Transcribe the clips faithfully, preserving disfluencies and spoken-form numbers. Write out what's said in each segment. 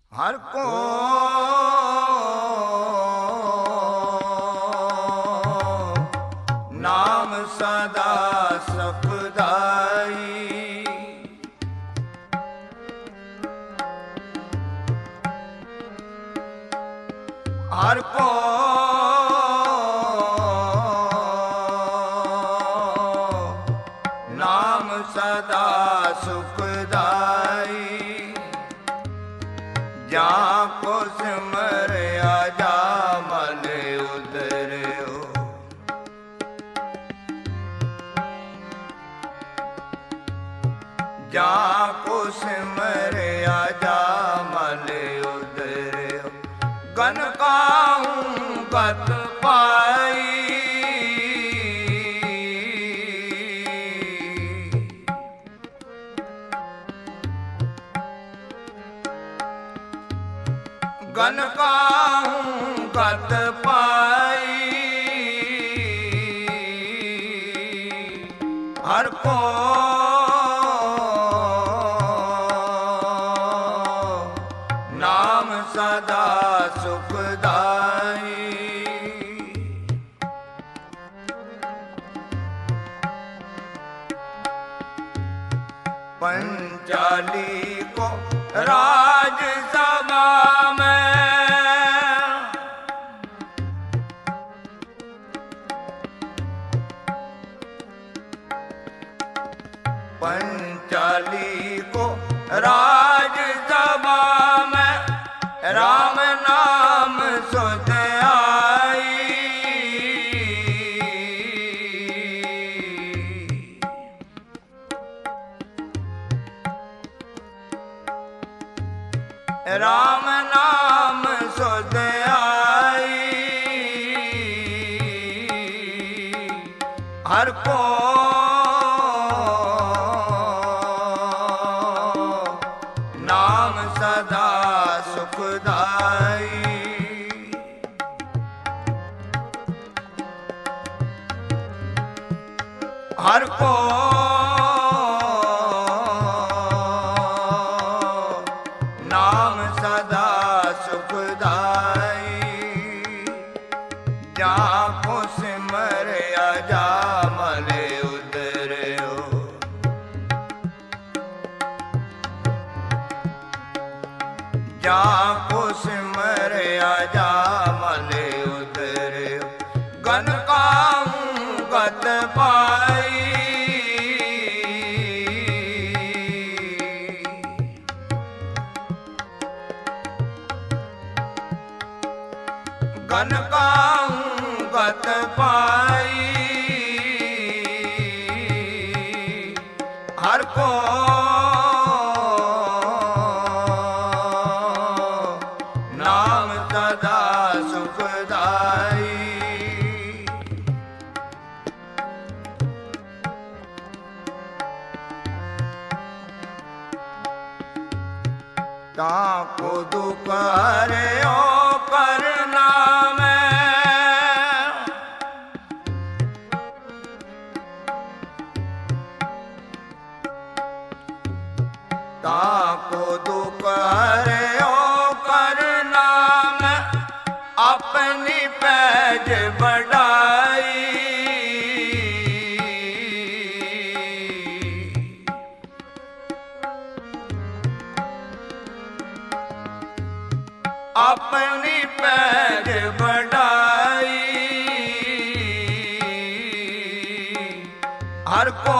हर को नाम सदा सुखदाई। हर को नाम सदा सुखदाई। जाको सिमरिया जा मन उतरियो। जाको सिमरिया जा मन उतरियो। गन काहूं गत पाई। गन काहूं गत पाई। हर को नाम सदा सुखदाई। पंचाली को राज सभा में पंचाली को राज सभा में राम नाम सुध आई। राम नाम सुध आई। हर को नाम सदा सुखदाई। हर को नाम सदा सुखदाई। जाको सिमरिया जा मन उतरियो। जाको सिमरिया जा मन उतरियो। गन काहूं गत पाई। गन काहूं गत पाई। हर को नाम सदा सुखदाई। ताको दुख हरियो करना में। ताको दुख हरियो करना में अपनी पैज बढ़ाई। अपनी पैज बढ़ाई। हर को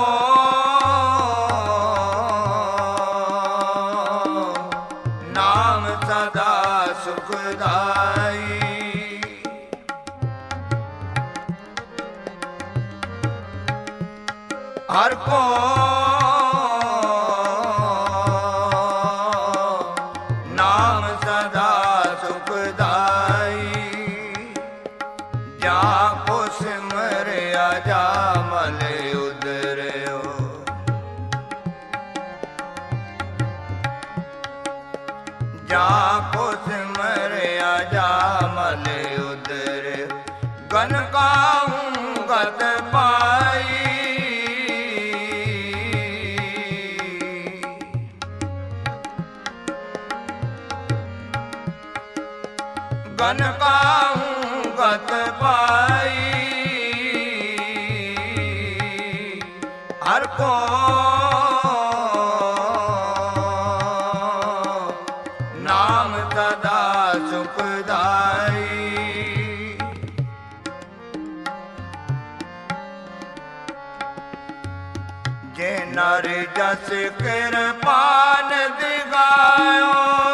नाम सदा सुखदाई। हर को नाम सदा सुखदाई। जाको सिमरिया जा मन उतरियो। जाको सिमरिया जा मन उतरियो। गन काहूं गत पाई। गन काहूँ गत पाई। हर को नाम सदा सुखदाई। जे नर जस कृपान दिगायो,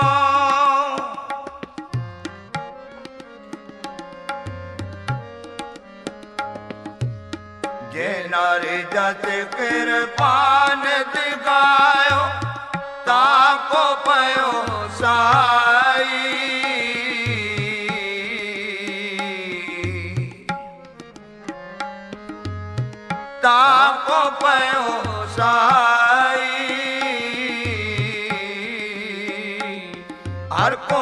जे नर जस कृपान दिगायो, ताको पयो साई। ताको पयो साई। हर को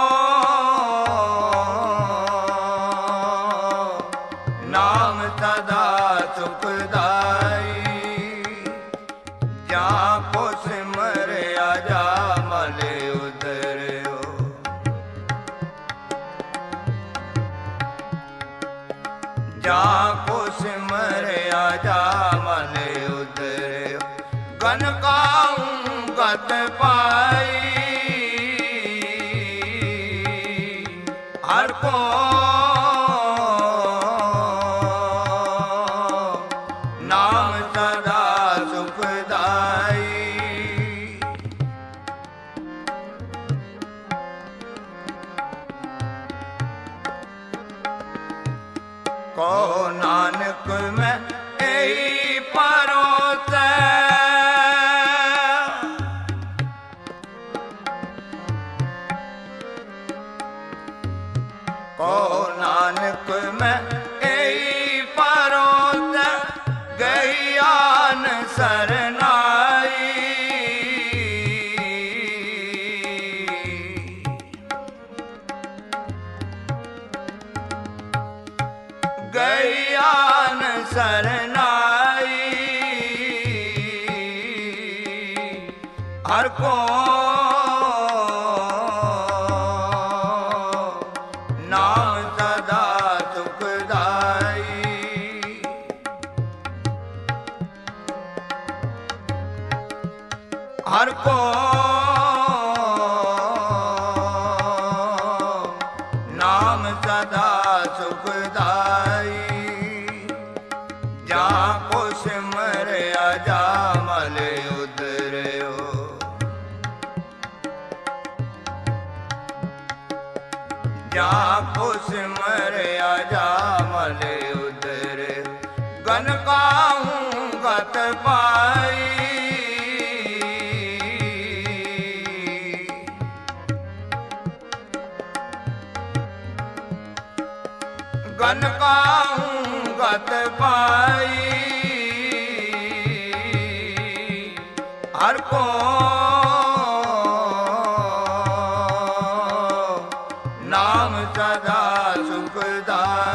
नाम सदा सुखदाई। जाको सिमरिया जामल उतरियो, जाको सिमरिया जामल उतरियो। गन काहूँ गत पाई। हर को नाम सदा सुखदाई। को नानक में यही परोसै, को नानक में यही परोसै। गहियान सरनाई। गहियान सरनाई। हर को नाम सदा सुखदाई। हर को नाम सदा सुखदाई। जाको सिमरिया जामल उतरियो, जाको सिमरिया जामल उतरियो। गन काहूँ गत पाई। गन काहूँ गत पाई। हर को नाम सदा सुखदाई।